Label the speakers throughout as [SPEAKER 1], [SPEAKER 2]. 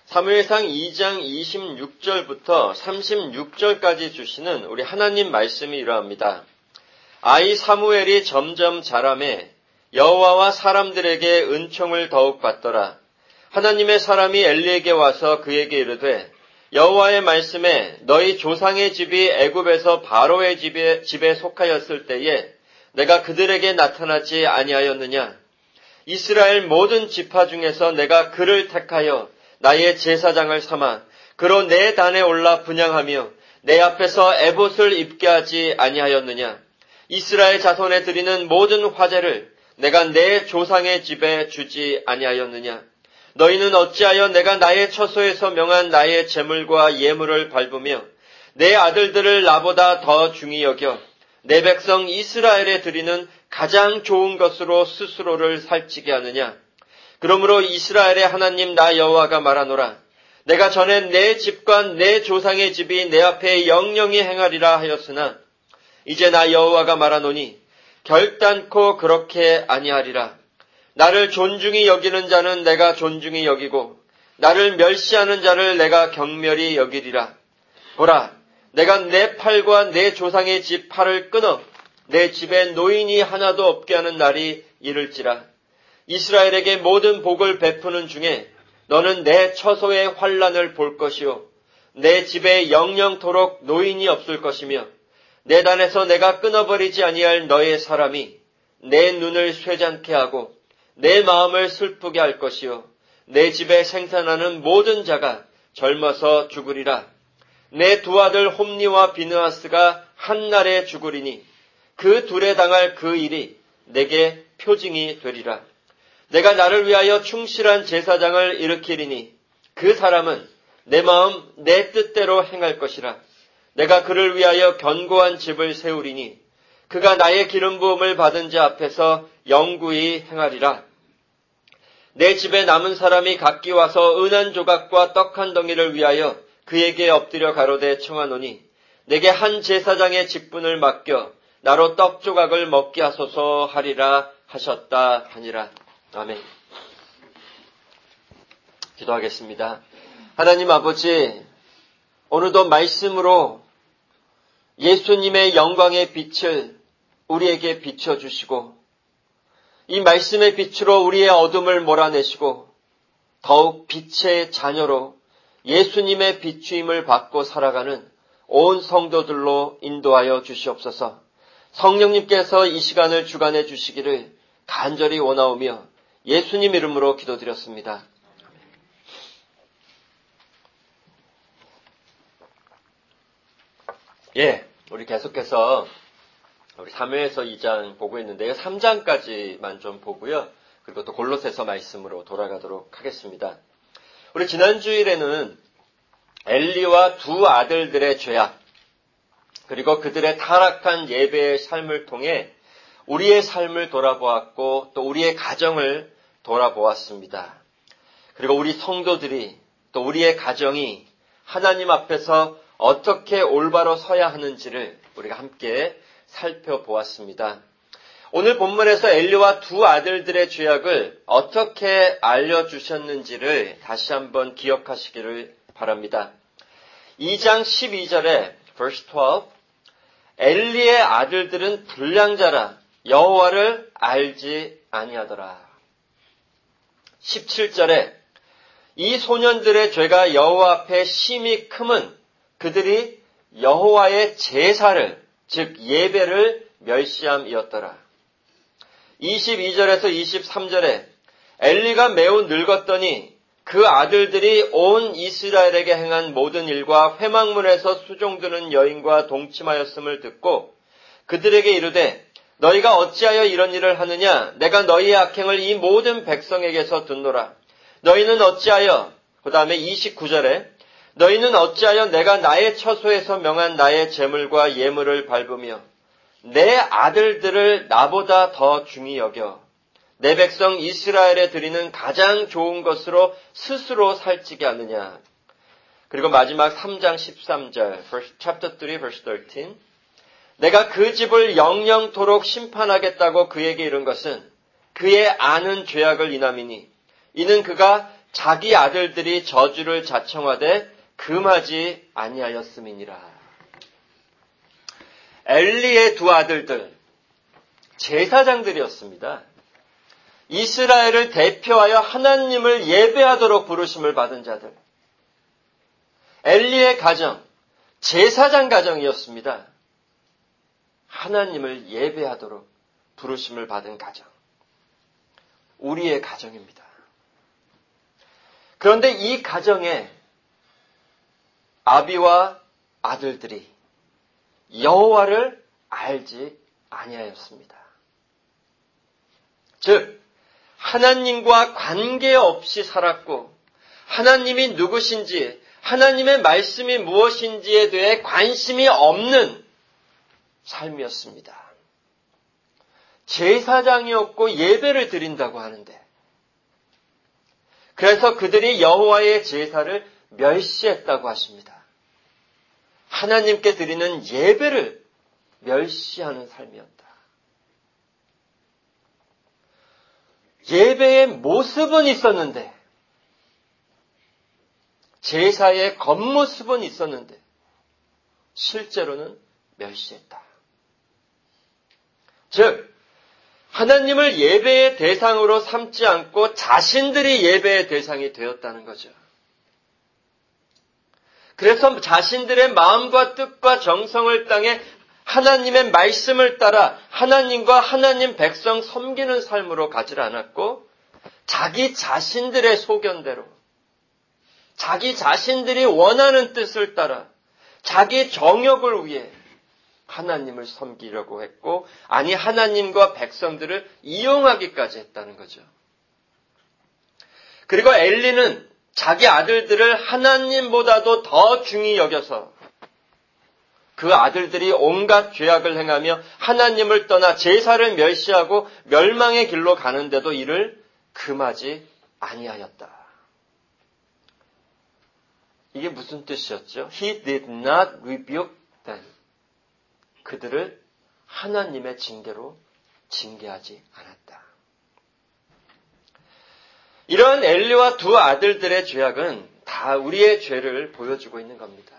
[SPEAKER 1] 사무엘상 2장 26절부터 36절까지 주시는 우리 하나님 말씀이 이러합니다. 아이 사무엘이 점점 자라매 여호와와 사람들에게 은총을 더욱 받더라. 하나님의 사람이 엘리에게 와서 그에게 이르되 여호와의 말씀에 너희 조상의 집이 애굽에서 바로의 집에 속하였을 때에 내가 그들에게 나타나지 아니하였느냐. 이스라엘 모든 지파 중에서 내가 그를 택하여 나의 제사장을 삼아 그로 내 단에 올라 분향하며 내 앞에서 에봇을 입게 하지 아니하였느냐. 이스라엘 자손에 드리는 모든 화제를 내가 내 조상의 집에 주지 아니하였느냐. 너희는 어찌하여 내가 나의 처소에서 명한 나의 제물과 예물을 밟으며 내 아들들을 나보다 더 중히 여겨 내 백성 이스라엘에 드리는 가장 좋은 것으로 스스로를 살찌게 하느냐. 그러므로 이스라엘의 하나님 나 여호와가 말하노라. 내가 전에 내 집과 내 조상의 집이 내 앞에 영영히 행하리라 하였으나 이제 나 여호와가 말하노니 결단코 그렇게 아니하리라. 나를 존중히 여기는 자는 내가 존중히 여기고 나를 멸시하는 자를 내가 경멸히 여기리라. 보라, 내가 내 팔과 내 조상의 집 팔을 끊어 내 집에 노인이 하나도 없게 하는 날이 이를지라. 이스라엘에게 모든 복을 베푸는 중에 너는 내 처소의 환난을 볼 것이요 내 집에 영영토록 노인이 없을 것이며 내 단에서 내가 끊어버리지 아니할 너의 사람이 내 눈을 쇠잔케 하고 내 마음을 슬프게 할 것이요 내 집에 생산하는 모든 자가 젊어서 죽으리라. 내 두 아들 홈니와 비느하스가 한날에 죽으리니 그 둘에 당할 그 일이 내게 표징이 되리라. 내가 나를 위하여 충실한 제사장을 일으키리니 그 사람은 내 마음 내 뜻대로 행할 것이라. 내가 그를 위하여 견고한 집을 세우리니 그가 나의 기름 부음을 받은 자 앞에서 영구히 행하리라. 내 집에 남은 사람이 각기 와서 은한 조각과 떡 한 덩이를 위하여 그에게 엎드려 가로되 청하노니 내게 한 제사장의 직분을 맡겨 나로 떡 조각을 먹게 하소서 하리라 하셨다 하니라. 아멘. 기도하겠습니다. 하나님 아버지, 오늘도 말씀으로 예수님의 영광의 빛을 우리에게 비춰주시고 이 말씀의 빛으로 우리의 어둠을 몰아내시고 더욱 빛의 자녀로 예수님의 비추임을 받고 살아가는 온 성도들로 인도하여 주시옵소서. 성령님께서 이 시간을 주관해 주시기를 간절히 원하오며 예수님 이름으로 기도드렸습니다. 우리 계속해서 우리 사무엘서 2장 보고 있는데요. 3장까지만 좀 보고요. 그리고 또 골로새서 말씀으로 돌아가도록 하겠습니다. 우리 지난 주일에는 엘리와 두 아들들의 죄악, 그리고 그들의 타락한 예배의 삶을 통해 우리의 삶을 돌아보았고 또 우리의 가정을 돌아보았습니다. 그리고 우리 성도들이 또 우리의 가정이 하나님 앞에서 어떻게 올바로 서야 하는지를 우리가 함께 살펴보았습니다. 오늘 본문에서 엘리와 두 아들들의 죄악을 어떻게 알려주셨는지를 다시 한번 기억하시기를 바랍니다. 2장 12절에 verse 12 엘리의 아들들은 불량자라 여호와를 알지 아니하더라. 17절에 이 소년들의 죄가 여호와 앞에 심히 크면 그들이 여호와의 제사를 즉 예배를 멸시함이었더라. 22절에서 23절에 엘리가 매우 늙었더니 그 아들들이 온 이스라엘에게 행한 모든 일과 회막문에서 수종드는 여인과 동침하였음을 듣고 그들에게 이르되 너희가 어찌하여 이런 일을 하느냐? 내가 너희의 악행을 이 모든 백성에게서 듣노라. 너희는 어찌하여 그 다음에 29절에 너희는 어찌하여 내가 나의 처소에서 명한 나의 제물과 예물을 밟으며 내 아들들을 나보다 더 중히 여겨 내 백성 이스라엘에 드리는 가장 좋은 것으로 스스로 살찌게 하느냐. 그리고 마지막 3장 13절 chapter 3 verse 13 내가 그 집을 영영토록 심판하겠다고 그에게 이른 것은 그의 아는 죄악을 인함이니 이는 그가 자기 아들들이 저주를 자청하되 금하지 아니하였음이니라. 엘리의 두 아들들, 제사장들이었습니다. 이스라엘을 대표하여 하나님을 예배하도록 부르심을 받은 자들. 엘리의 가정, 제사장 가정이었습니다. 하나님을 예배하도록 부르심을 받은 가정. 우리의 가정입니다. 그런데 이 가정에 아비와 아들들이 여호와를 알지 아니하였습니다. 즉 하나님과 관계없이 살았고 하나님이 누구신지 하나님의 말씀이 무엇인지에 대해 관심이 없는 삶이었습니다. 제사장이었고 예배를 드린다고 하는데 그래서 그들이 여호와의 제사를 멸시했다고 하십니다. 하나님께 드리는 예배를 멸시하는 삶이었다. 예배의 모습은 있었는데 제사의 겉모습은 있었는데 실제로는 멸시했다. 즉 하나님을 예배의 대상으로 삼지 않고 자신들이 예배의 대상이 되었다는 거죠. 그래서 자신들의 마음과 뜻과 정성을 땅에 하나님의 말씀을 따라 하나님과 하나님 백성 섬기는 삶으로 가지 않았고 자기 자신들의 소견대로 자기 자신들이 원하는 뜻을 따라 자기 정욕을 위해 하나님을 섬기려고 했고 아니 하나님과 백성들을 이용하기까지 했다는 거죠. 그리고 엘리는 자기 아들들을 하나님보다도 더 중히 여겨서 그 아들들이 온갖 죄악을 행하며 하나님을 떠나 제사를 멸시하고 멸망의 길로 가는데도 이를 금하지 아니하였다. 이게 무슨 뜻이었죠? He did not rebuke them. 그들을 하나님의 징계로 징계하지 않았다. 이러한 엘리와 두 아들들의 죄악은 다 우리의 죄를 보여주고 있는 겁니다.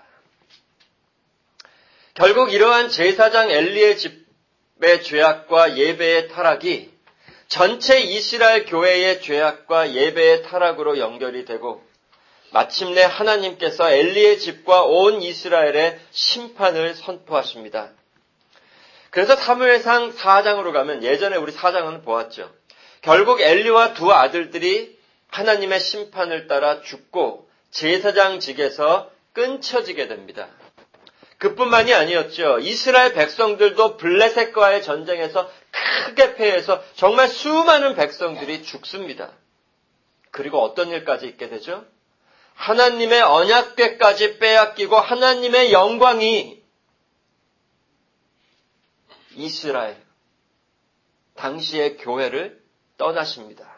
[SPEAKER 1] 결국 이러한 제사장 엘리의 집의 죄악과 예배의 타락이 전체 이스라엘 교회의 죄악과 예배의 타락으로 연결이 되고 마침내 하나님께서 엘리의 집과 온 이스라엘의 심판을 선포하십니다. 그래서 사무엘상 4장으로 가면 예전에 우리 4장은 보았죠. 결국 엘리와 두 아들들이 하나님의 심판을 따라 죽고 제사장직에서 끊쳐지게 됩니다. 그뿐만이 아니었죠. 이스라엘 백성들도 블레셋과의 전쟁에서 크게 패해서 정말 수많은 백성들이 죽습니다. 그리고 어떤 일까지 있게 되죠? 하나님의 언약궤까지 빼앗기고 하나님의 영광이 이스라엘, 당시의 교회를 떠나십니다.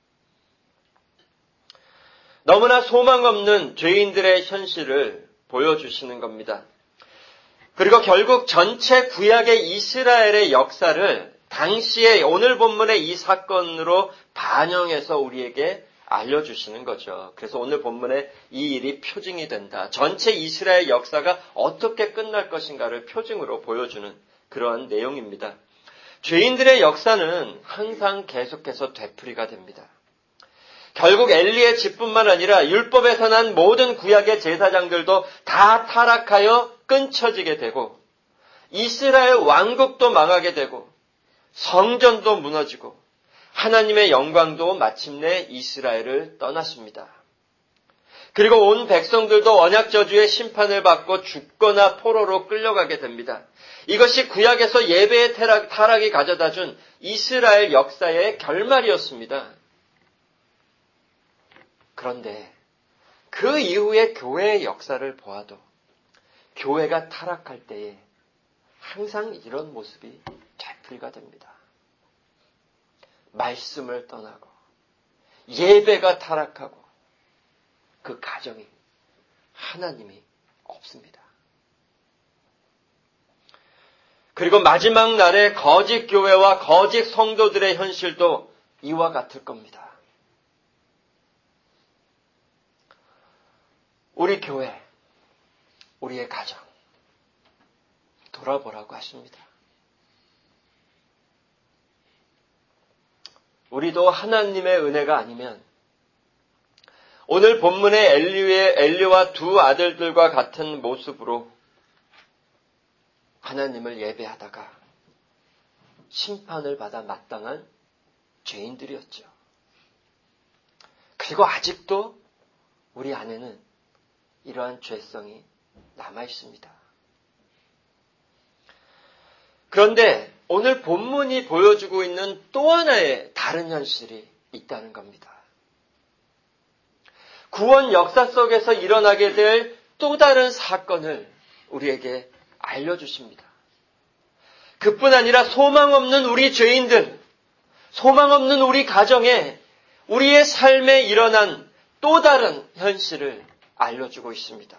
[SPEAKER 1] 너무나 소망 없는 죄인들의 현실을 보여주시는 겁니다. 그리고 결국 전체 구약의 이스라엘의 역사를 당시에 오늘 본문의 이 사건으로 반영해서 우리에게 알려주시는 거죠. 그래서 오늘 본문에 이 일이 표징이 된다. 전체 이스라엘 역사가 어떻게 끝날 것인가를 표징으로 보여주는 그러한 내용입니다. 죄인들의 역사는 항상 계속해서 되풀이가 됩니다. 결국 엘리의 집뿐만 아니라 율법에서 난 모든 구약의 제사장들도 다 타락하여 끊쳐지게 되고 이스라엘 왕국도 망하게 되고 성전도 무너지고 하나님의 영광도 마침내 이스라엘을 떠났습니다. 그리고 온 백성들도 언약 저주의 심판을 받고 죽거나 포로로 끌려가게 됩니다. 이것이 구약에서 예배의 타락이 가져다준 이스라엘 역사의 결말이었습니다. 그런데 그 이후의 교회의 역사를 보아도 교회가 타락할 때에 항상 이런 모습이 되풀이가 됩니다. 말씀을 떠나고 예배가 타락하고 그 가정이 하나님이 없습니다. 그리고 마지막 날에 거짓 교회와 거짓 성도들의 현실도 이와 같을 겁니다. 우리 교회, 우리의 가정 돌아보라고 하십니다. 우리도 하나님의 은혜가 아니면 오늘 본문의 엘리와 두 아들들과 같은 모습으로 하나님을 예배하다가 심판을 받아 마땅한 죄인들이었죠. 그리고 아직도 우리 안에는 이러한 죄성이 남아 있습니다. 그런데 오늘 본문이 보여주고 있는 또 하나의 다른 현실이 있다는 겁니다. 구원 역사 속에서 일어나게 될 또 다른 사건을 우리에게 알려주십니다. 그뿐 아니라 소망 없는 우리 죄인들, 소망 없는 우리 가정에 우리의 삶에 일어난 또 다른 현실을 알려주고 있습니다.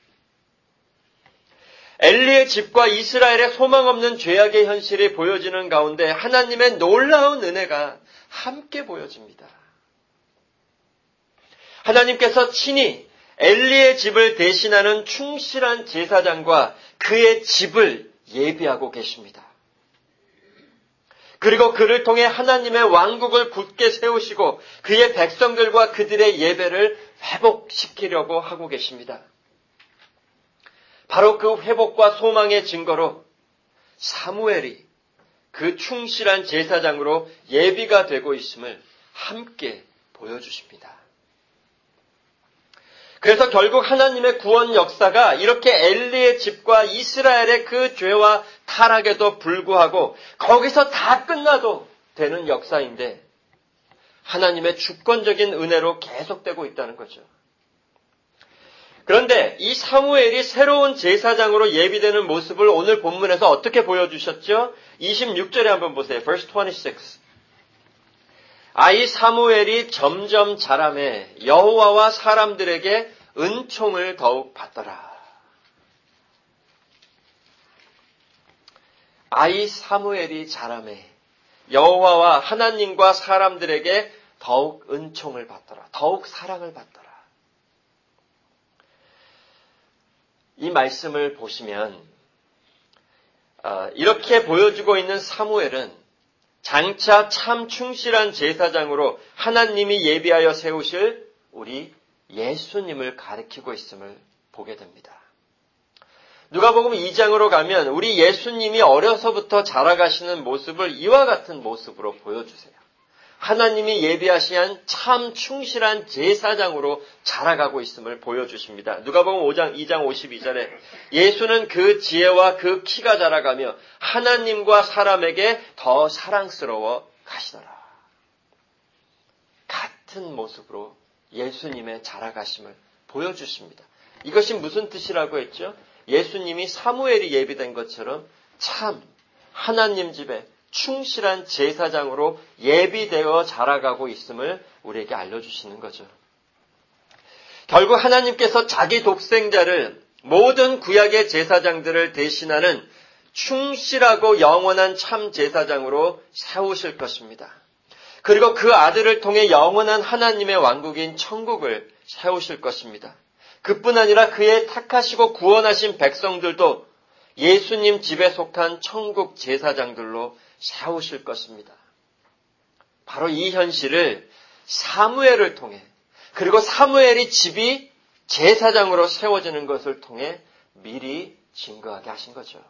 [SPEAKER 1] 엘리의 집과 이스라엘의 소망 없는 죄악의 현실이 보여지는 가운데 하나님의 놀라운 은혜가 함께 보여집니다. 하나님께서 친히 엘리의 집을 대신하는 충실한 제사장과 그의 집을 예비하고 계십니다. 그리고 그를 통해 하나님의 왕국을 굳게 세우시고 그의 백성들과 그들의 예배를 회복시키려고 하고 계십니다. 바로 그 회복과 소망의 증거로 사무엘이 그 충실한 제사장으로 예비가 되고 있음을 함께 보여주십니다. 그래서 결국 하나님의 구원 역사가 이렇게 엘리의 집과 이스라엘의 그 죄와 타락에도 불구하고 거기서 다 끝나도 되는 역사인데 하나님의 주권적인 은혜로 계속되고 있다는 거죠. 그런데 이 사무엘이 새로운 제사장으로 예비되는 모습을 오늘 본문에서 어떻게 보여주셨죠? 26절에 한번 보세요. Verse 26. 아이 사무엘이 점점 자라매 여호와와 사람들에게 은총을 더욱 받더라. 아이 사무엘이 자라매 여호와와 하나님과 사람들에게 더욱 은총을 받더라. 더욱 사랑을 받더라. 이 말씀을 보시면 이렇게 보여주고 있는 사무엘은 장차 참 충실한 제사장으로 하나님이 예비하여 세우실 우리 예수님을 가리키고 있음을 보게 됩니다. 누가복음 2장으로 가면 우리 예수님이 어려서부터 자라가시는 모습을 이와 같은 모습으로 보여주세요. 하나님이 예비하신 참 충실한 제사장으로 자라가고 있음을 보여주십니다. 누가복음 2장 52절에 예수는 그 지혜와 그 키가 자라가며 하나님과 사람에게 더 사랑스러워 가시더라. 같은 모습으로 예수님의 자라가심을 보여주십니다. 이것이 무슨 뜻이라고 했죠? 예수님이 사무엘이 예비된 것처럼 참 하나님 집에 충실한 제사장으로 예비되어 자라가고 있음을 우리에게 알려주시는 거죠. 결국 하나님께서 자기 독생자를 모든 구약의 제사장들을 대신하는 충실하고 영원한 참 제사장으로 세우실 것입니다. 그리고 그 아들을 통해 영원한 하나님의 왕국인 천국을 세우실 것입니다. 그뿐 아니라 그의 택하시고 구원하신 백성들도 예수님 집에 속한 천국 제사장들로 세우실 것입니다. 바로 이 현실을 사무엘을 통해 그리고 사무엘이 집이 제사장으로 세워지는 것을 통해 미리 증거하게 하신 거죠.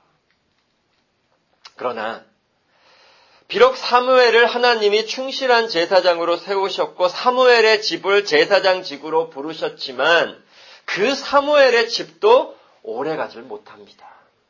[SPEAKER 1] 그러나 비록 사무엘을 하나님이 충실한 제사장으로 세우셨고 사무엘의 집을 제사장직으로 부르셨지만 그 사무엘의 집도 오래가질 못합니다.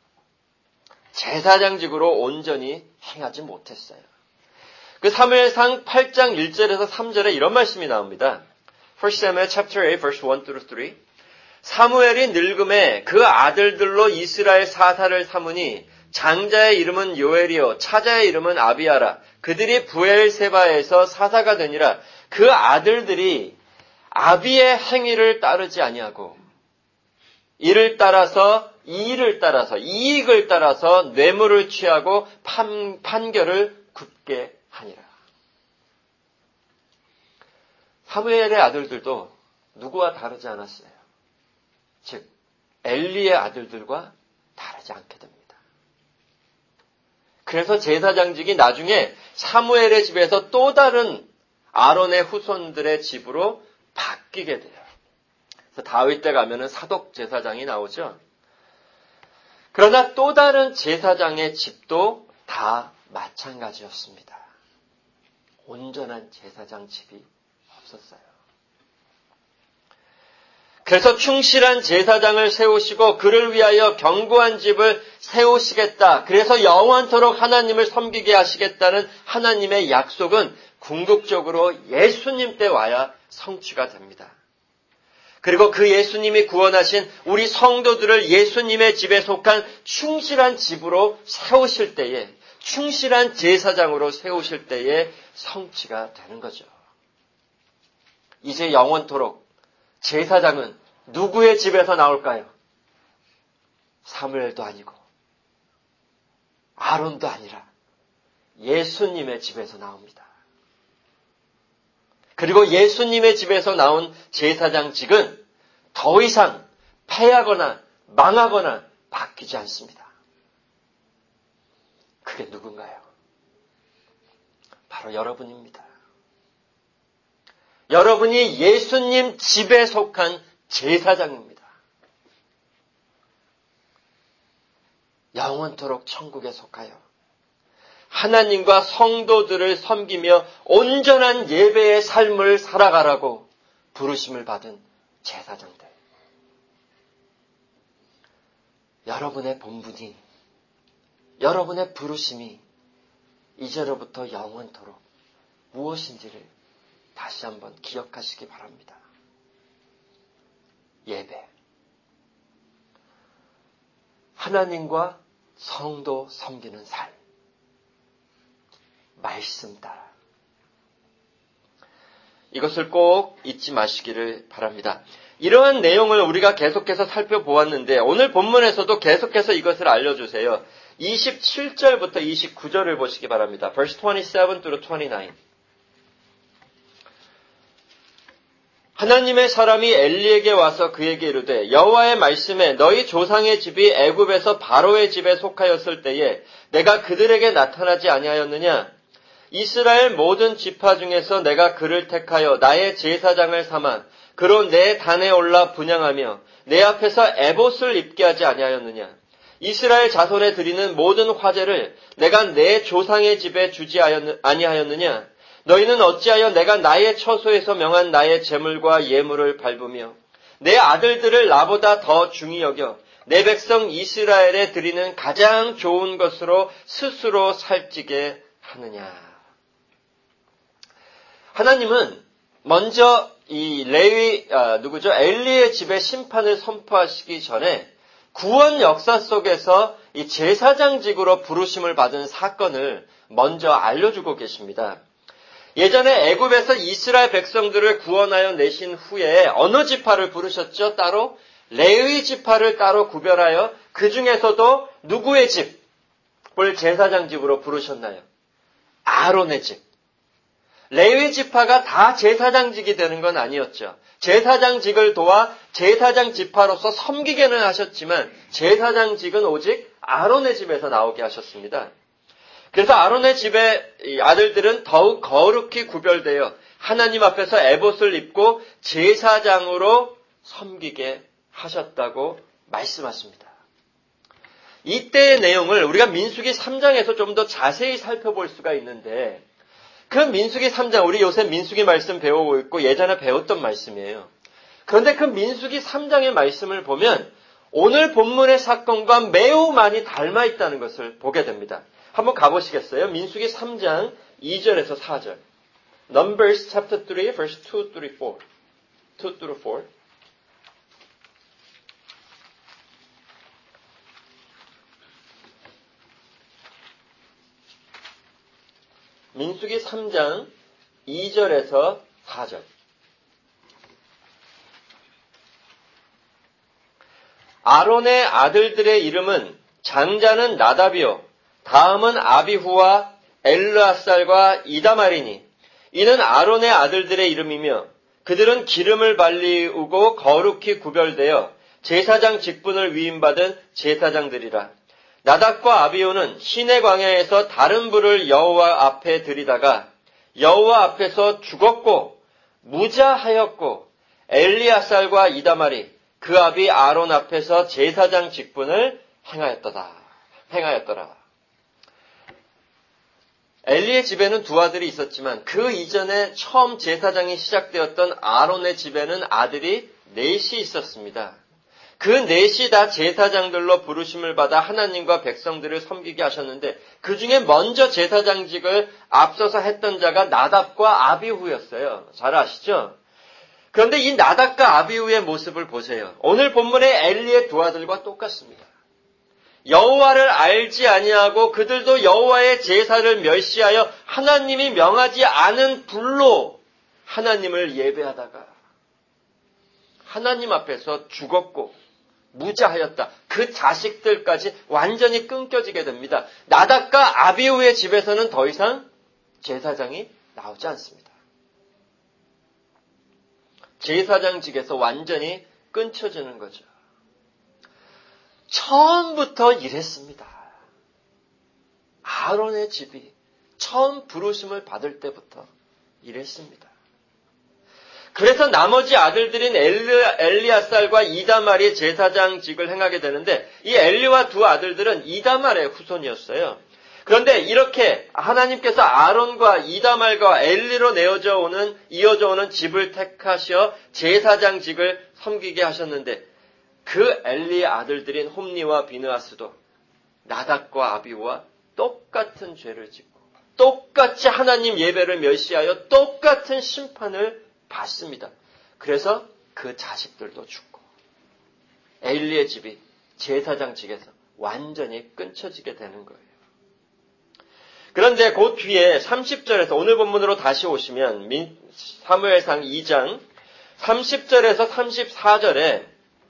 [SPEAKER 1] 제사장직으로 온전히 행하지 못했어요. 그 사무엘상 8장 1절에서 3절에 이런 말씀이 나옵니다. 1 Samuel chapter 8 verse 1 through 3. 사무엘이 늙음에 그 아들들로 이스라엘 사사를 삼으니 장자의 이름은 요엘이요 차자의 이름은 아비아라. 그들이 부엘세바에서 사사가 되니라. 그 아들들이 아비의 행위를 따르지 아니하고 이익을 따라서 뇌물을 취하고 판결을 굽게 하니라. 사무엘의 아들들도 누구와 다르지 않았어요. 즉 엘리의 아들들과 다르지 않게 됩니다. 그래서 제사장직이 나중에 사무엘의 집에서 또 다른 아론의 후손들의 집으로 바뀌게 돼요. 그래서 다윗 때 가면은 사독 제사장이 나오죠. 그러나 또 다른 제사장의 집도 다 마찬가지였습니다. 온전한 제사장 집이 없었어요. 그래서 충실한 제사장을 세우시고 그를 위하여 견고한 집을 세우시겠다. 그래서 영원토록 하나님을 섬기게 하시겠다는 하나님의 약속은 궁극적으로 예수님 때 와야 성취가 됩니다. 그리고 그 예수님이 구원하신 우리 성도들을 예수님의 집에 속한 충실한 집으로 세우실 때에, 충실한 제사장으로 세우실 때에 성취가 되는 거죠. 이제 영원토록 제사장은 누구의 집에서 나올까요? 사무엘도 아니고 아론도 아니라 예수님의 집에서 나옵니다. 그리고 예수님의 집에서 나온 제사장직은 더 이상 패하거나 망하거나 바뀌지 않습니다. 그게 누군가요? 바로 여러분입니다. 여러분이 예수님 집에 속한 제사장입니다. 영원토록 천국에 속하여 하나님과 성도들을 섬기며 온전한 예배의 삶을 살아가라고 부르심을 받은 제사장들. 여러분의 본분이, 여러분의 부르심이 이제로부터 영원토록 무엇인지를 다시 한번 기억하시기 바랍니다. 예배. 하나님과 성도 섬기는 삶. 말씀 따라. 이것을 꼭 잊지 마시기를 바랍니다. 이러한 내용을 우리가 계속해서 살펴보았는데 오늘 본문에서도 계속해서 이것을 알려주세요. 27절부터 29절을 보시기 바랍니다. Verse 27 through 29. 하나님의 사람이 엘리에게 와서 그에게 이르되 여호와의 말씀에 너희 조상의 집이 애굽에서 바로의 집에 속하였을 때에 내가 그들에게 나타나지 아니하였느냐? 이스라엘 모든 지파 중에서 내가 그를 택하여 나의 제사장을 삼아 그로 내 단에 올라 분향하며 내 앞에서 에봇을 입게 하지 아니하였느냐? 이스라엘 자손에 드리는 모든 화제를 내가 내 조상의 집에 주지 아니하였느냐? 너희는 어찌하여 내가 나의 처소에서 명한 나의 제물과 예물을 밟으며 내 아들들을 나보다 더 중히 여겨 내 백성 이스라엘에 드리는 가장 좋은 것으로 스스로 살찌게 하느냐? 하나님은 먼저 이 엘리의 집에 심판을 선포하시기 전에 구원 역사 속에서 이 제사장직으로 부르심을 받은 사건을 먼저 알려주고 계십니다. 예전에 애굽에서 이스라엘 백성들을 구원하여 내신 후에 어느 지파를 부르셨죠? 따로 레위 지파를 따로 구별하여 그 중에서도 누구의 집을 제사장직으로 부르셨나요? 아론의 집. 레위 지파가 다 제사장직이 되는 건 아니었죠. 제사장직을 도와 제사장 지파로서 섬기게는 하셨지만 제사장직은 오직 아론의 집에서 나오게 하셨습니다. 그래서 아론의 집의 아들들은 더욱 거룩히 구별되어 하나님 앞에서 에봇을 입고 제사장으로 섬기게 하셨다고 말씀하십니다. 이때의 내용을 우리가 민수기 3장에서 좀 더 자세히 살펴볼 수가 있는데 그 민수기 3장, 우리 요새 민수기 말씀 배우고 있고 예전에 배웠던 말씀이에요. 그런데 그 민수기 3장의 말씀을 보면 오늘 본문의 사건과 매우 많이 닮아 있다는 것을 보게 됩니다. 한번 가보시겠어요? 민수기 3장 2절에서 4절. Numbers chapter 3, verse 2 through 4. 민수기 3장 2절에서 4절. 아론의 아들들의 이름은 장자는 나답이요 다음은 아비후와 엘르아살과 이다말이니 이는 아론의 아들들의 이름이며 그들은 기름을 발리우고 거룩히 구별되어 제사장 직분을 위임받은 제사장들이라. 나답과 아비후는 시내 광야에서 다른 불을 여호와 앞에 들이다가 여호와 앞에서 죽었고 무자하였고 엘리아살과 이다말이 그 아비 아론 앞에서 제사장 직분을 행하였더라. 엘리의 집에는 두 아들이 있었지만 그 이전에 처음 제사장이 시작되었던 아론의 집에는 아들이 넷이 있었습니다. 그 넷이 다 제사장들로 부르심을 받아 하나님과 백성들을 섬기게 하셨는데 그 중에 먼저 제사장직을 앞서서 했던 자가 나답과 아비후였어요. 잘 아시죠? 그런데 이 나답과 아비후의 모습을 보세요. 오늘 본문의 엘리의 두 아들과 똑같습니다. 여호와를 알지 아니하고 그들도 여호와의 제사를 멸시하여 하나님이 명하지 않은 불로 하나님을 예배하다가 하나님 앞에서 죽었고 무자하였다. 그 자식들까지 완전히 끊겨지게 됩니다. 나답과 아비후의 집에서는 더 이상 제사장이 나오지 않습니다. 제사장직에서 완전히 끊쳐지는 거죠. 처음부터 이랬습니다. 아론의 집이 처음 부르심을 받을 때부터 이랬습니다. 그래서 나머지 아들들인 엘리아살과 이다말이 제사장직을 행하게 되는데 이 엘리와 두 아들들은 이다말의 후손이었어요. 그런데 이렇게 하나님께서 아론과 이다말과 엘리로 이어져 오는 집을 택하셔 제사장직을 섬기게 하셨는데 그 엘리의 아들들인 홈니와 비느하스도 나답과 아비후와 똑같은 죄를 짓고 똑같이 하나님 예배를 멸시하여 똑같은 심판을 받습니다. 그래서 그 자식들도 죽고 엘리의 집이 제사장직에서 완전히 끊쳐지게 되는 거예요. 그런데 그 뒤에 30절에서 오늘 본문으로 다시 오시면 사무엘상 2장 30절에서 34절에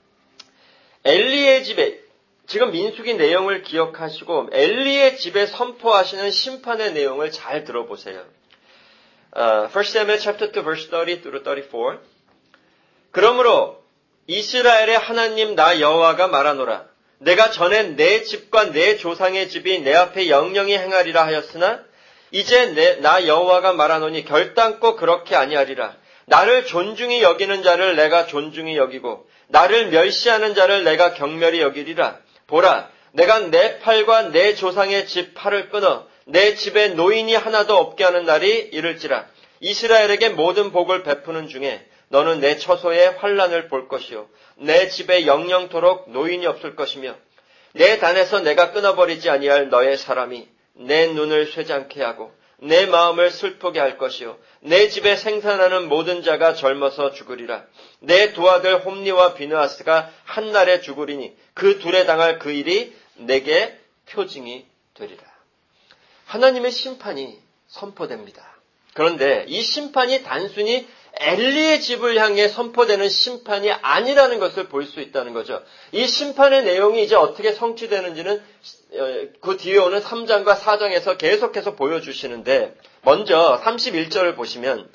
[SPEAKER 1] 엘리의 집에 지금 민수기 내용을 기억하시고 엘리의 집에 선포하시는 심판의 내용을 잘 들어보세요. 1 Samuel chapter 2 verse 30 through 34. 그러므로 이스라엘의 하나님 나 여호와가 말하노라. 내가 전에 내 집과 내 조상의 집이 내 앞에 영영히 행하리라 하였으나 이제 나 여호와가 말하노니 결단코 그렇게 아니하리라. 나를 존중히 여기는 자를 내가 존중히 여기고 나를 멸시하는 자를 내가 경멸히 여기리라. 보라, 내가 내 팔과 내 조상의 집 팔을 끊어 내 집에 노인이 하나도 없게 하는 날이 이를지라. 이스라엘에게 모든 복을 베푸는 중에 너는 내 처소에 환난을 볼 것이요 내 집에 영영토록 노인이 없을 것이며 내 단에서 내가 끊어버리지 아니할 너의 사람이 내 눈을 쇠장케 하고 내 마음을 슬프게 할 것이요 내 집에 생산하는 모든 자가 젊어서 죽으리라. 내 두 아들 홈니와 비느하스가 한날에 죽으리니 그 둘에 당할 그 일이 내게 표징이 되리라. 하나님의 심판이 선포됩니다. 그런데 이 심판이 단순히 엘리의 집을 향해 선포되는 심판이 아니라는 것을 볼 수 있다는 거죠. 이 심판의 내용이 이제 어떻게 성취되는지는 그 뒤에 오는 3장과 4장에서 계속해서 보여주시는데 먼저 31절을 보시면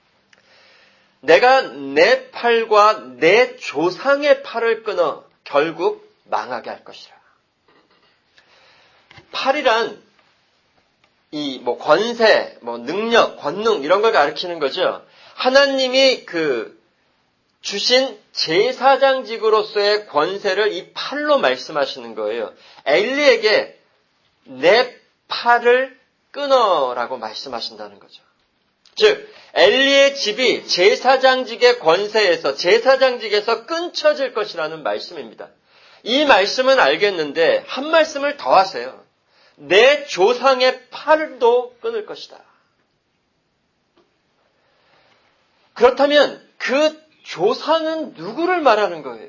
[SPEAKER 1] 내가 내 팔과 내 조상의 팔을 끊어 결국 망하게 할 것이라. 팔이란 권세, 능력, 권능 이런 걸 가리키는 거죠. 하나님이 주신 제사장직으로서의 권세를 이 팔로 말씀하시는 거예요. 엘리에게 내 팔을 끊어라고 말씀하신다는 거죠. 즉 엘리의 집이 제사장직의 권세에서 제사장직에서 끊쳐질 것이라는 말씀입니다. 이 말씀은 알겠는데 한 말씀을 더 하세요. 내 조상의 팔도 끊을 것이다. 그렇다면 그 조상은 누구를 말하는 거예요?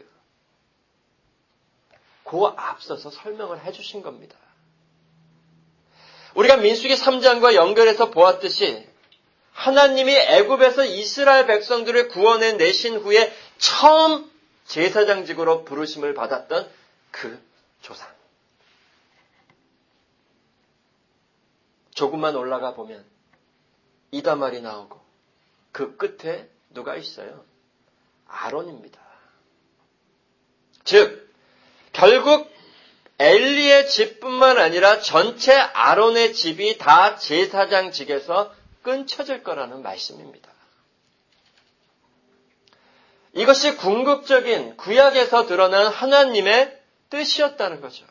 [SPEAKER 1] 그 앞서서 설명을 해주신 겁니다. 우리가 민수기 3장과 연결해서 보았듯이 하나님이 애굽에서 이스라엘 백성들을 구원해 내신 후에 처음 제사장직으로 부르심을 받았던 그 조상. 조금만 올라가 보면 이다말이 나오고 그 끝에 누가 있어요? 아론입니다. 즉 결국 엘리의 집뿐만 아니라 전체 아론의 집이 다 제사장직에서 끊쳐질 거라는 말씀입니다. 이것이 궁극적인 구약에서 드러난 하나님의 뜻이었다는 거죠.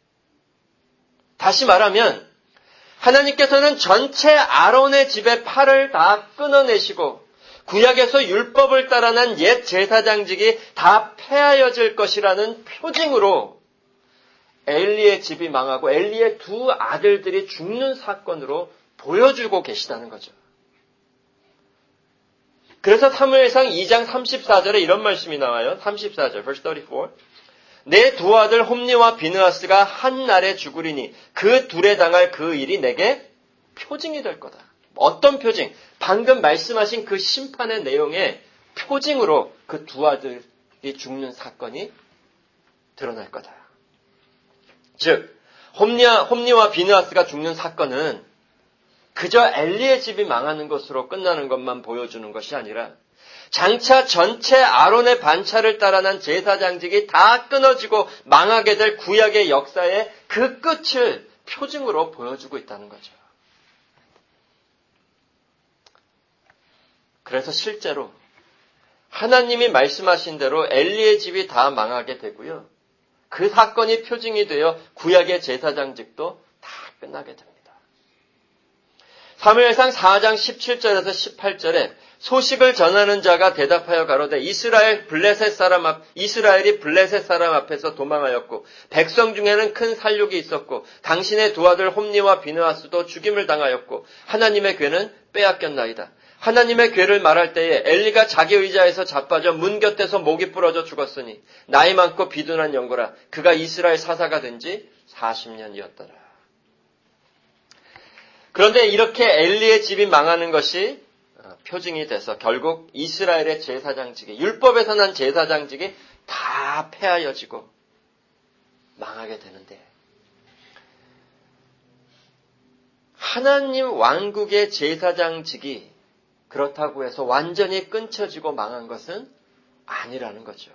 [SPEAKER 1] 다시 말하면 하나님께서는 전체 아론의 집의 팔을 다 끊어내시고 구약에서 율법을 따라 난 옛 제사장직이 다 폐하여질 것이라는 표징으로 엘리의 집이 망하고 엘리의 두 아들들이 죽는 사건으로 보여주고 계시다는 거죠. 그래서 사무엘상 2장 34절에 이런 말씀이 나와요. 34절, verse 34. 내 두 아들 홈니와 비느하스가 한 날에 죽으리니 그 둘에 당할 그 일이 내게 표징이 될 거다. 어떤 표징? 방금 말씀하신 그 심판의 내용의 표징으로 그 두 아들이 죽는 사건이 드러날 거다. 즉 홈니와 비느하스가 죽는 사건은 그저 엘리의 집이 망하는 것으로 끝나는 것만 보여주는 것이 아니라 장차 전체 아론의 반차를 따라 난 제사장직이 다 끊어지고 망하게 될 구약의 역사의 그 끝을 표징으로 보여주고 있다는 거죠. 그래서 실제로 하나님이 말씀하신 대로 엘리의 집이 다 망하게 되고요. 그 사건이 표징이 되어 구약의 제사장직도 다 끝나게 됩니다. 사무엘상 4장 17절에서 18절에 소식을 전하는 자가 대답하여 가로되 이스라엘이 블레셋 사람 앞에서 도망하였고 백성 중에는 큰 살육이 있었고 당신의 두 아들 홈니와 비느하스도 죽임을 당하였고 하나님의 궤는 빼앗겼나이다. 하나님의 궤를 말할 때에 엘리가 자기 의자에서 자빠져 문 곁에서 목이 부러져 죽었으니 나이 많고 비둔한 영거라. 그가 이스라엘 사사가 된 지 40년이었더라. 그런데 이렇게 엘리의 집이 망하는 것이 표징이 돼서 결국 이스라엘의 제사장직이, 율법에서 난 제사장직이 다 폐하여지고 망하게 되는데, 하나님 왕국의 제사장직이 그렇다고 해서 완전히 끊쳐지고 망한 것은 아니라는 거죠.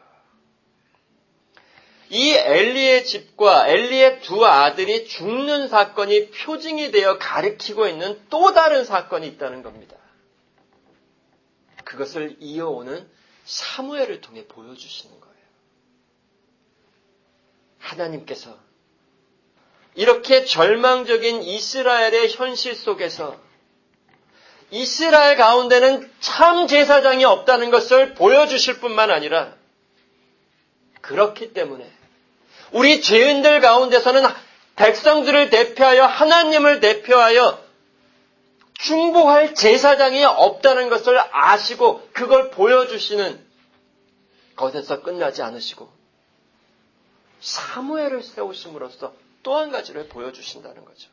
[SPEAKER 1] 이 엘리의 집과 엘리의 두 아들이 죽는 사건이 표징이 되어 가리키고 있는 또 다른 사건이 있다는 겁니다. 그것을 이어오는 사무엘을 통해 보여주시는 거예요. 하나님께서 이렇게 절망적인 이스라엘의 현실 속에서 이스라엘 가운데는 참 제사장이 없다는 것을 보여주실 뿐만 아니라 그렇기 때문에 우리 죄인들 가운데서는 백성들을 대표하여 하나님을 대표하여 중보할 제사장이 없다는 것을 아시고 그걸 보여주시는 것에서 끝나지 않으시고 사무엘을 세우심으로써 또 한 가지를 보여주신다는 거죠.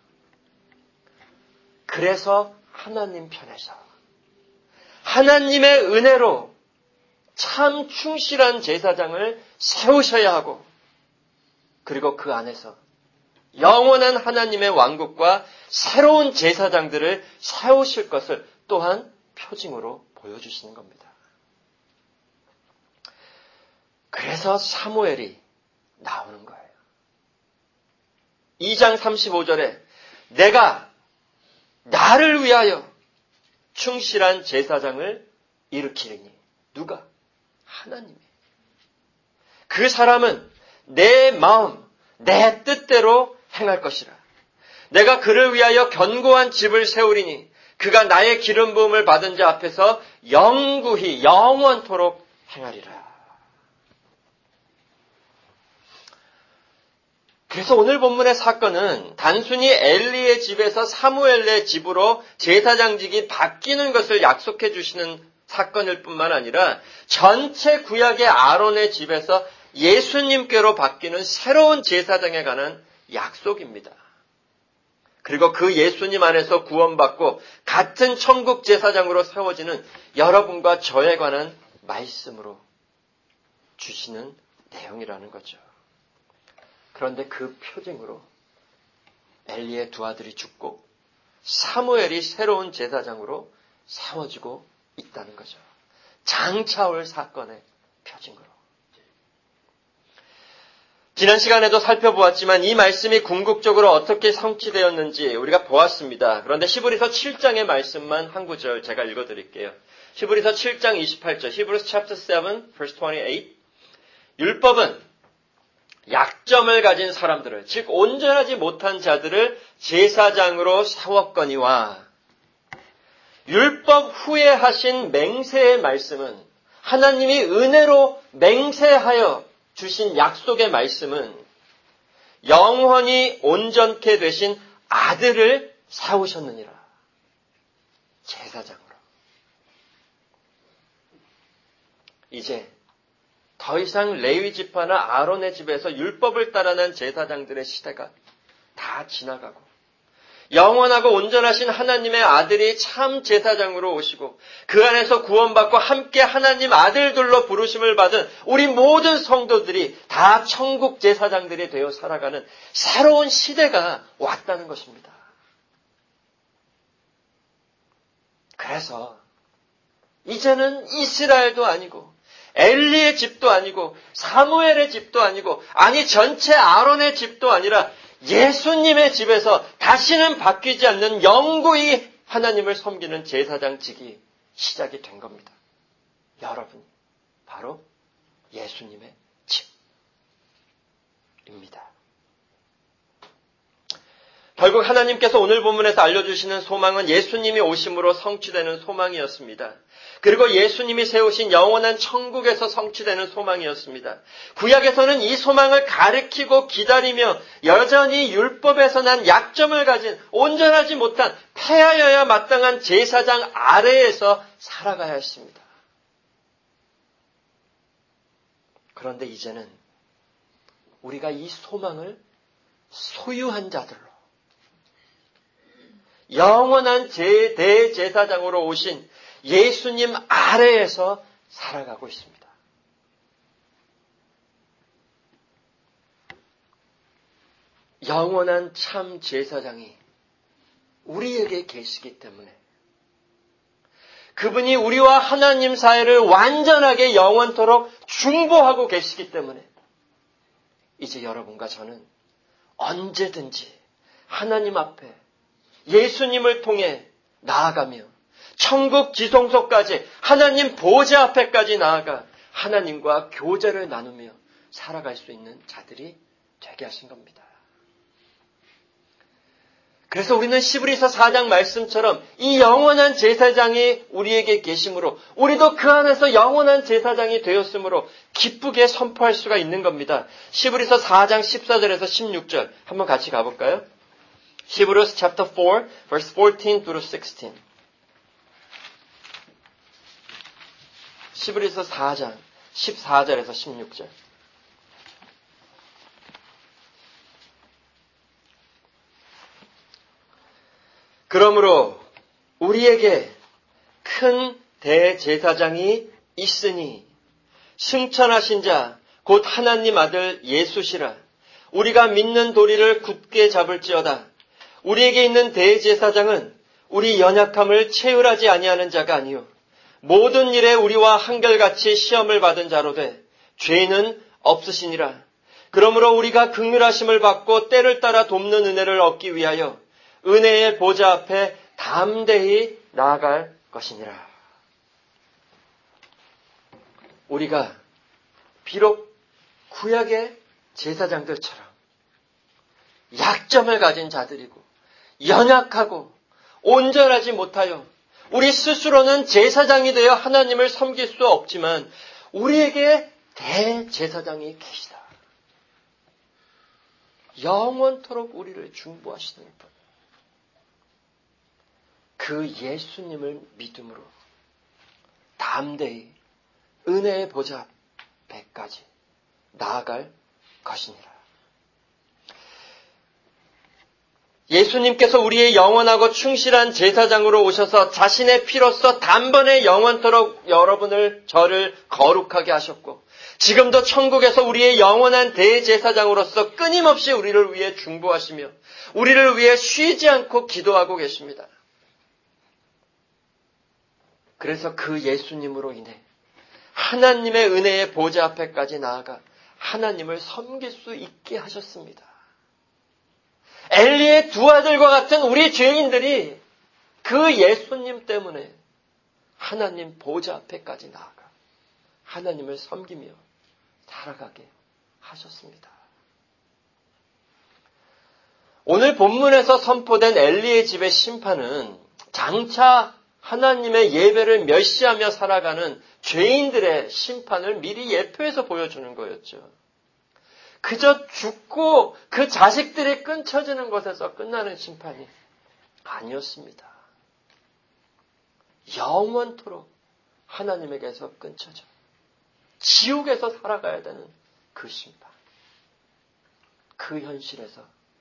[SPEAKER 1] 그래서 하나님 편에서 하나님의 은혜로 참 충실한 제사장을 세우셔야 하고 그리고 그 안에서 영원한 하나님의 왕국과 새로운 제사장들을 세우실 것을 또한 표징으로 보여주시는 겁니다. 그래서 사무엘이 나오는 거예요. 2장 35절에 내가 나를 위하여 충실한 제사장을 일으키리니 누가? 하나님이. 그 사람은 내 마음, 내 뜻대로 행할 것이라. 내가 그를 위하여 견고한 집을 세우리니 그가 나의 기름 부음을 받은 자 앞에서 영구히 영원토록 행하리라. 그래서 오늘 본문의 사건은 단순히 엘리의 집에서 사무엘의 집으로 제사장직이 바뀌는 것을 약속해 주시는 사건일 뿐만 아니라 전체 구약의 아론의 집에서 예수님께로 바뀌는 새로운 제사장에 관한 약속입니다. 그리고 그 예수님 안에서 구원받고 같은 천국 제사장으로 세워지는 여러분과 저에 관한 말씀으로 주시는 내용이라는 거죠. 그런데 그 표징으로 엘리의 두 아들이 죽고 사무엘이 새로운 제사장으로 세워지고 있다는 거죠. 장차 올 사건의 표징으로. 지난 시간에도 살펴보았지만 이 말씀이 궁극적으로 어떻게 성취되었는지 우리가 보았습니다. 그런데 히브리서 7장의 말씀만 한 구절 제가 읽어드릴게요. 히브리서 7장 28절, Hebrews chapter 7, verse 28. 율법은 약점을 가진 사람들을, 즉 온전하지 못한 자들을 제사장으로 세웠거니와 율법 후에 하신 맹세의 말씀은 하나님이 은혜로 맹세하여 주신 약속의 말씀은 영원히 온전케 되신 아들을 세우셨느니라. 제사장으로. 이제 더 이상 레위 지파나 아론의 집에서 율법을 따라난 제사장들의 시대가 다 지나가고 영원하고 온전하신 하나님의 아들이 참 제사장으로 오시고 그 안에서 구원받고 함께 하나님 아들들로 부르심을 받은 우리 모든 성도들이 다 천국 제사장들이 되어 살아가는 새로운 시대가 왔다는 것입니다. 그래서 이제는 이스라엘도 아니고 엘리의 집도 아니고 사무엘의 집도 아니고 아니 전체 아론의 집도 아니라 예수님의 집에서 다시는 바뀌지 않는 영구히 하나님을 섬기는 제사장직이 시작이 된 겁니다. 여러분, 바로 예수님의 집입니다. 결국 하나님께서 오늘 본문에서 알려주시는 소망은 예수님이 오심으로 성취되는 소망이었습니다. 그리고 예수님이 세우신 영원한 천국에서 성취되는 소망이었습니다. 구약에서는 이 소망을 가리키고 기다리며 여전히 율법에서 난 약점을 가진 온전하지 못한 폐하여야 마땅한 제사장 아래에서 살아가야 했습니다. 그런데 이제는 우리가 이 소망을 소유한 자들로 영원한 대제사장으로 오신 예수님 아래에서 살아가고 있습니다. 영원한 참 제사장이 우리에게 계시기 때문에 그분이 우리와 하나님 사이를 완전하게 영원토록 중보하고 계시기 때문에 이제 여러분과 저는 언제든지 하나님 앞에 예수님을 통해 나아가며 천국 지성소까지 하나님 보좌 앞에까지 나아가 하나님과 교제를 나누며 살아갈 수 있는 자들이 되게 하신 겁니다. 그래서 우리는 히브리서 4장 말씀처럼 이 영원한 제사장이 우리에게 계심으로 우리도 그 안에서 영원한 제사장이 되었으므로 기쁘게 선포할 수가 있는 겁니다. 히브리서 4장 14절에서 16절 한번 같이 가볼까요? Hebrews chapter 4, verse 14 through 16. 히브리서 4장 14절에서 16절. 그러므로 우리에게 큰 대제사장이 있으니 승천하신 자 곧 하나님 아들 예수시라. 우리가 믿는 도리를 굳게 잡을지어다. 우리에게 있는 대제사장은 우리 연약함을 체휼하지 아니하는 자가 아니요 모든 일에 우리와 한결같이 시험을 받은 자로 돼 죄는 없으시니라. 그러므로 우리가 긍휼하심을 받고 때를 따라 돕는 은혜를 얻기 위하여 은혜의 보좌 앞에 담대히 나아갈 것이니라. 우리가 비록 구약의 제사장들처럼 약점을 가진 자들이고 연약하고 온전하지 못하여 우리 스스로는 제사장이 되어 하나님을 섬길 수 없지만 우리에게 대제사장이 계시다. 영원토록 우리를 중보하시는 분. 그 예수님을 믿음으로 담대히 은혜의 보좌 앞에까지 나아갈 것이니라. 예수님께서 우리의 영원하고 충실한 제사장으로 오셔서 자신의 피로써 단번에 영원토록 여러분을 저를 거룩하게 하셨고 지금도 천국에서 우리의 영원한 대제사장으로서 끊임없이 우리를 위해 중보하시며 우리를 위해 쉬지 않고 기도하고 계십니다. 그래서 그 예수님으로 인해 하나님의 은혜의 보좌 앞에까지 나아가 하나님을 섬길 수 있게 하셨습니다. 엘리의 두 아들과 같은 우리 죄인들이 그 예수님 때문에 하나님 보좌 앞에까지 나아가 하나님을 섬기며 살아가게 하셨습니다. 오늘 본문에서 선포된 엘리의 집의 심판은 장차 하나님의 예배를 멸시하며 살아가는 죄인들의 심판을 미리 예표해서 보여주는 거였죠. 그저 죽고 그 자식들이 끊쳐지는 것에서 끝나는 심판이 아니었습니다. 영원토록 하나님에게서 끊쳐져 지옥에서 살아가야 되는 그 심판. 그 현실에서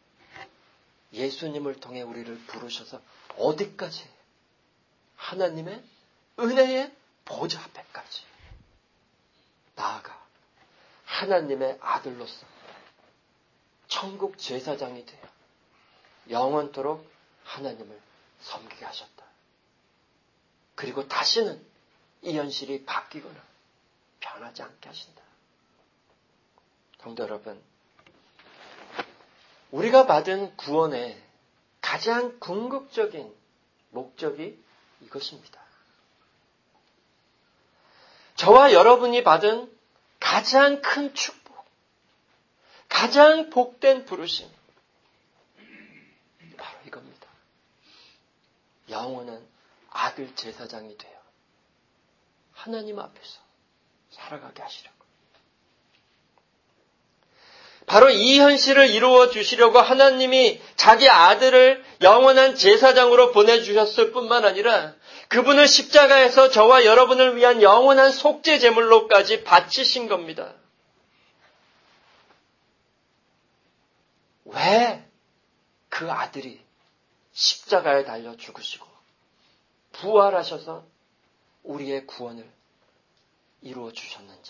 [SPEAKER 1] 예수님을 통해 우리를 부르셔서 어디까지? 하나님의 은혜의 보좌 앞에까지 나아가 하나님의 아들로서 천국 제사장이 되어 영원토록 하나님을 섬기게 하셨다. 그리고 다시는 이 현실이 바뀌거나 변하지 않게 하신다. 성도 여러분, 우리가 받은 구원의 가장 궁극적인 목적이 이것입니다. 저와 여러분이 받은 가장 큰 축복, 가장 복된 부르심, 바로 이겁니다. 영원한 아들 제사장이 되어 하나님 앞에서 살아가게 하시려고. 바로 이 현실을 이루어 주시려고 하나님이 자기 아들을 영원한 제사장으로 보내주셨을 뿐만 아니라 그분을 십자가에서 저와 여러분을 위한 영원한 속죄 제물로까지 바치신 겁니다. 왜 그 아들이 십자가에 달려 죽으시고 부활하셔서 우리의 구원을 이루어 주셨는지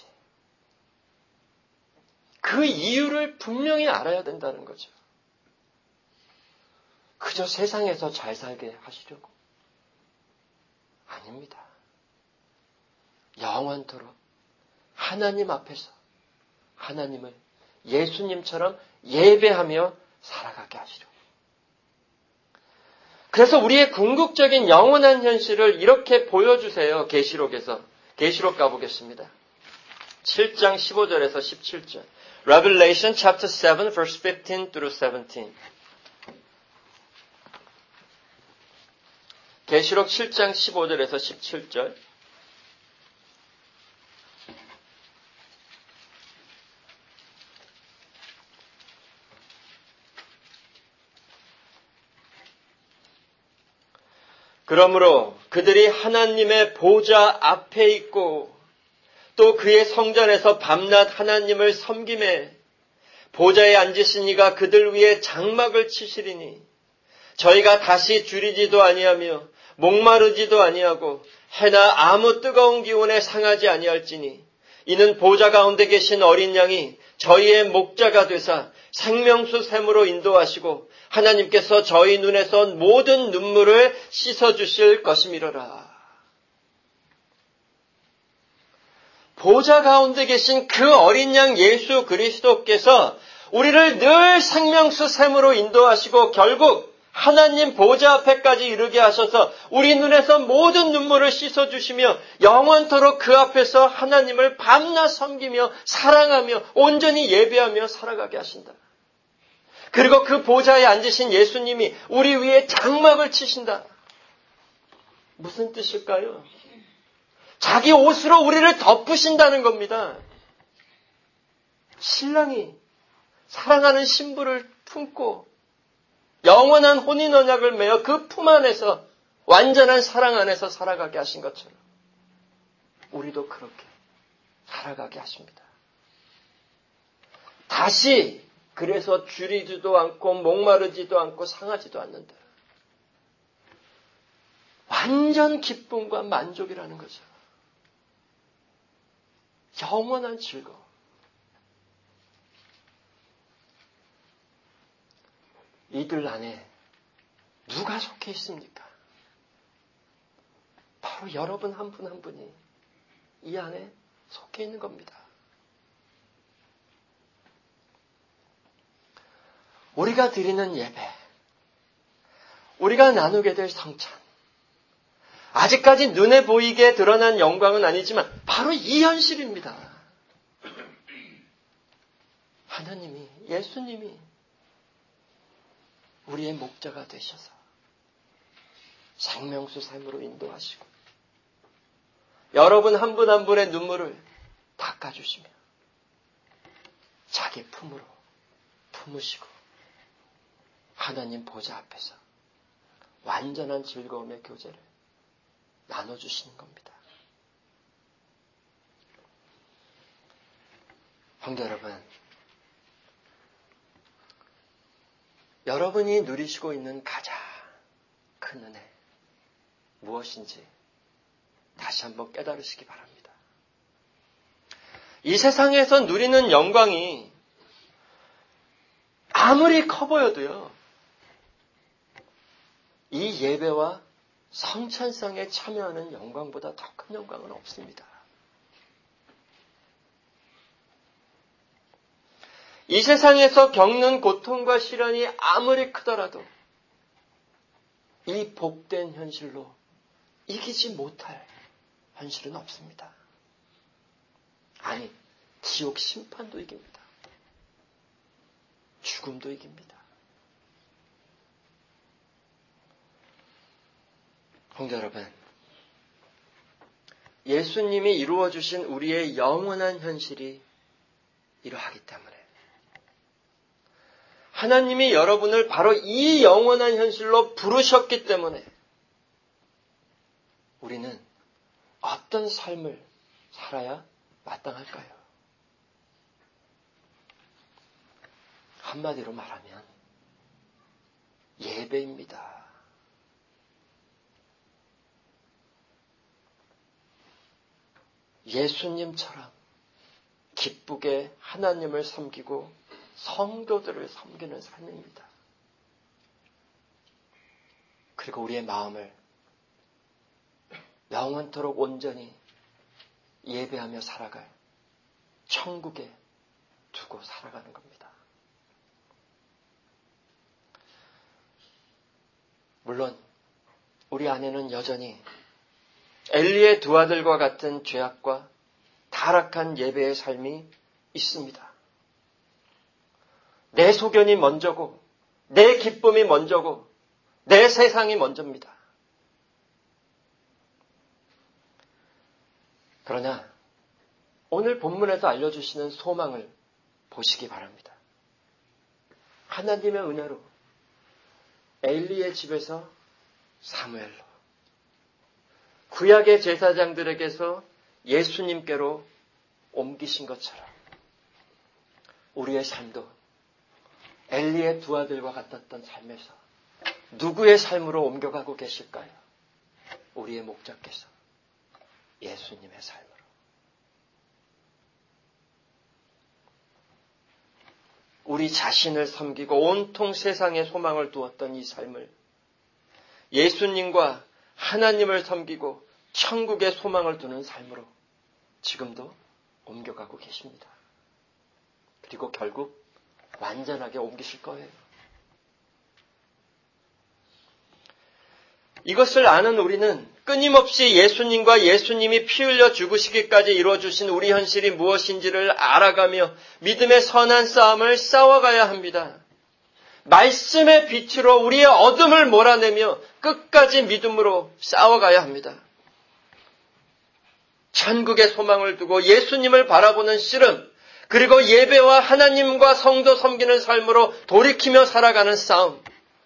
[SPEAKER 1] 그 이유를 분명히 알아야 된다는 거죠. 그저 세상에서 잘 살게 하시려고? 아닙니다. 영원토록 하나님 앞에서 하나님을 예수님처럼 예배하며 살아가게 하시려고. 그래서 우리의 궁극적인 영원한 현실을 이렇게 보여주세요. 계시록에서. 계시록 가보겠습니다. 7장 15절에서 17절. Revelation chapter 7 verse 15 through 17. 계시록 7장 15절에서 17절. 그러므로 그들이 하나님의 보좌 앞에 있고 또 그의 성전에서 밤낮 하나님을 섬김에 보좌에 앉으신 이가 그들 위에 장막을 치시리니 저희가 다시 줄이지도 아니하며 목마르지도 아니하고 해나 아무 뜨거운 기운에 상하지 아니할지니 이는 보좌 가운데 계신 어린 양이 저희의 목자가 되사 생명수 샘으로 인도하시고 하나님께서 저희 눈에서 모든 눈물을 씻어주실 것이미러라. 보좌 가운데 계신 그 어린 양 예수 그리스도께서 우리를 늘 생명수 샘으로 인도하시고 결국 하나님 보좌 앞에까지 이르게 하셔서 우리 눈에서 모든 눈물을 씻어주시며 영원토록 그 앞에서 하나님을 밤낮 섬기며 사랑하며 온전히 예배하며 살아가게 하신다. 그리고 그 보좌에 앉으신 예수님이 우리 위에 장막을 치신다. 무슨 뜻일까요? 자기 옷으로 우리를 덮으신다는 겁니다. 신랑이 사랑하는 신부를 품고 영원한 혼인 언약을 맺어 그 품 안에서 완전한 사랑 안에서 살아가게 하신 것처럼 우리도 그렇게 살아가게 하십니다. 다시 그래서 줄이지도 않고 목마르지도 않고 상하지도 않는다. 완전 기쁨과 만족이라는 거죠. 영원한 즐거움. 이들 안에 누가 속해 있습니까? 바로 여러분 한 분 한 분이 이 안에 속해 있는 겁니다. 우리가 드리는 예배, 우리가 나누게 될 성찬, 아직까지 눈에 보이게 드러난 영광은 아니지만 바로 이 현실입니다. 하나님이, 예수님이 우리의 목자가 되셔서 생명수 삶으로 인도하시고 여러분 한 분 한 분의 눈물을 닦아주시며 자기 품으로 품으시고 하나님 보좌 앞에서 완전한 즐거움의 교제를 나눠주시는 겁니다. 형제 여러분, 여러분이 누리시고 있는 가장 큰 은혜 무엇인지 다시 한번 깨달으시기 바랍니다. 이 세상에서 누리는 영광이 아무리 커 보여도요, 이 예배와 성찬상에 참여하는 영광보다 더 큰 영광은 없습니다. 이 세상에서 겪는 고통과 시련이 아무리 크더라도 이 복된 현실로 이기지 못할 현실은 없습니다. 아니, 지옥 심판도 이깁니다. 죽음도 이깁니다. 형제 여러분, 예수님이 이루어주신 우리의 영원한 현실이 이러하기 때문에 하나님이 여러분을 바로 이 영원한 현실로 부르셨기 때문에 우리는 어떤 삶을 살아야 마땅할까요? 한마디로 말하면 예배입니다. 예수님처럼 기쁘게 하나님을 섬기고 성도들을 섬기는 삶입니다. 그리고 우리의 마음을 영원토록 온전히 예배하며 살아갈 천국에 두고 살아가는 겁니다. 물론 우리 안에는 여전히 엘리의 두 아들과 같은 죄악과 타락한 예배의 삶이 있습니다. 내 소견이 먼저고 내 기쁨이 먼저고 내 세상이 먼저입니다. 그러나 오늘 본문에서 알려주시는 소망을 보시기 바랍니다. 하나님의 은혜로 엘리의 집에서 사무엘로, 구약의 제사장들에게서 예수님께로 옮기신 것처럼 우리의 삶도 엘리의 두 아들과 같았던 삶에서 누구의 삶으로 옮겨가고 계실까요? 우리의 목자께서 예수님의 삶으로. 우리 자신을 섬기고 온통 세상에 소망을 두었던 이 삶을 예수님과 하나님을 섬기고 천국에 소망을 두는 삶으로 지금도 옮겨가고 계십니다. 그리고 결국 완전하게 옮기실 거예요. 이것을 아는 우리는 끊임없이 예수님과 예수님이 피 흘려 죽으시기까지 이루어주신 우리 현실이 무엇인지를 알아가며 믿음의 선한 싸움을 싸워가야 합니다. 말씀의 빛으로 우리의 어둠을 몰아내며 끝까지 믿음으로 싸워가야 합니다. 천국의 소망을 두고 예수님을 바라보는 씨름, 그리고 예배와 하나님과 성도 섬기는 삶으로 돌이키며 살아가는 싸움.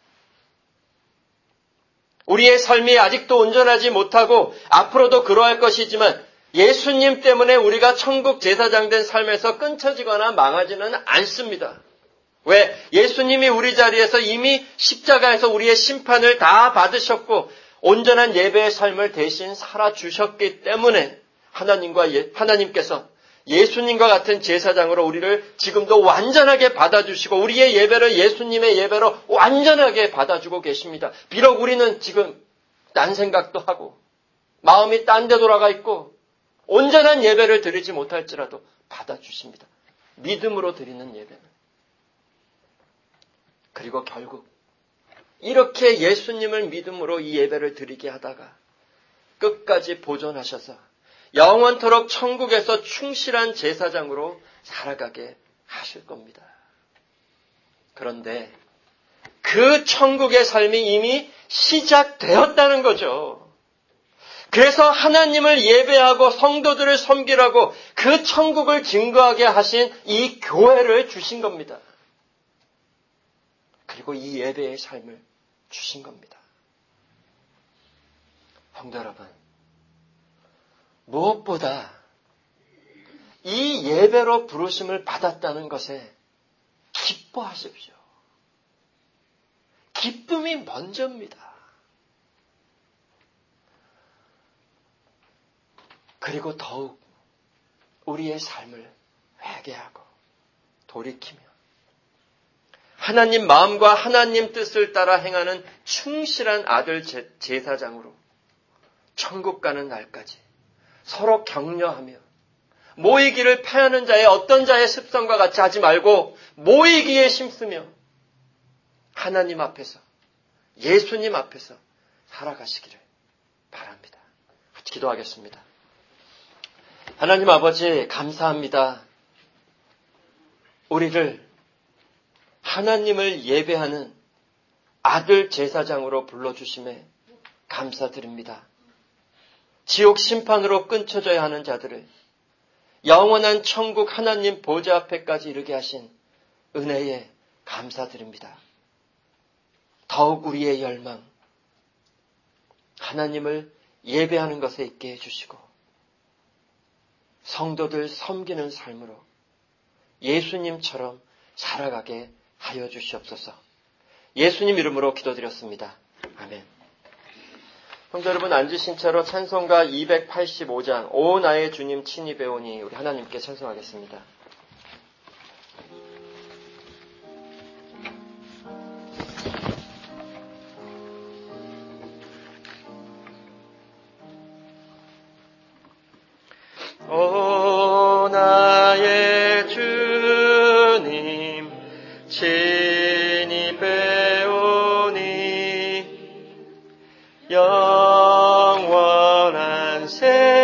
[SPEAKER 1] 우리의 삶이 아직도 온전하지 못하고 앞으로도 그러할 것이지만 예수님 때문에 우리가 천국 제사장 된 삶에서 끊쳐지거나 망하지는 않습니다. 왜? 예수님이 우리 자리에서 이미 십자가에서 우리의 심판을 다 받으셨고 온전한 예배의 삶을 대신 살아주셨기 때문에 하나님께서 예수님과 같은 제사장으로 우리를 지금도 완전하게 받아주시고 우리의 예배를 예수님의 예배로 완전하게 받아주고 계십니다. 비록 우리는 지금 딴 생각도 하고 마음이 딴 데 돌아가 있고 온전한 예배를 드리지 못할지라도 받아주십니다. 믿음으로 드리는 예배는. 그리고 결국 이렇게 예수님을 믿음으로 이 예배를 드리게 하다가 끝까지 보존하셔서 영원토록 천국에서 충실한 제사장으로 살아가게 하실 겁니다. 그런데 그 천국의 삶이 이미 시작되었다는 거죠. 그래서 하나님을 예배하고 성도들을 섬기라고 그 천국을 증거하게 하신 이 교회를 주신 겁니다. 그리고 이 예배의 삶을 주신 겁니다. 성도 여러분, 무엇보다 이 예배로 부르심을 받았다는 것에 기뻐하십시오. 기쁨이 먼저입니다. 그리고 더욱 우리의 삶을 회개하고 돌이키며 하나님 마음과 하나님 뜻을 따라 행하는 충실한 아들 제사장으로 천국 가는 날까지 서로 격려하며 모이기를 패하는 자의 어떤 자의 습성과 같이 하지 말고 모이기에 힘쓰며 하나님 앞에서 예수님 앞에서 살아가시기를 바랍니다. 기도하겠습니다. 하나님 아버지 감사합니다. 우리를 하나님을 예배하는 아들 제사장으로 불러주심에 감사드립니다. 지옥 심판으로 끊쳐져야 하는 자들을 영원한 천국 하나님 보좌 앞에까지 이르게 하신 은혜에 감사드립니다. 더욱 우리의 열망, 하나님을 예배하는 것에 있게 해주시고 성도들 섬기는 삶으로 예수님처럼 살아가게 하여 주시옵소서. 예수님 이름으로 기도드렸습니다. 아멘. 성도 여러분 앉으신 채로 찬송가 285장 오 나의 주님 친히 배우니 우리 하나님께 찬송하겠습니다. 오 나의 주님 친히 배우니 영원한 새